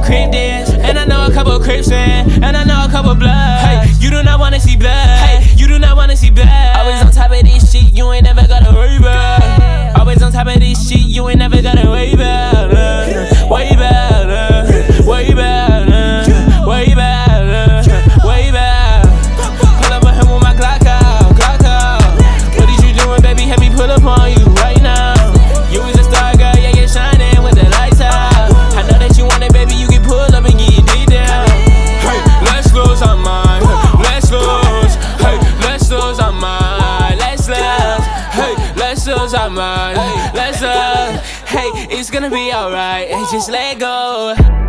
crib dance, and I know a couple Crips in, and I know a couple blood. Hey, you do not wanna see blood. Hey, you do not wanna see blood. Always on top of this shit, you ain't never gotta worry about. Always on top of this shit, you ain't never gotta worry about. Worry about, worry about, worry about, worry about. Pull up on him with my Glock out, Glock out. What is you doing, baby? Have me pull up on you right now. You was a star, girl, yeah, you're shining with the lights out. I know that you want it, baby, you can pull up and get your dick down. Hey, let's lose our mind, let's lose. Hey, let's lose our mind, let's lose. Hey, let's lose our mind, let's lose. Hey, it's gonna be alright, just let go.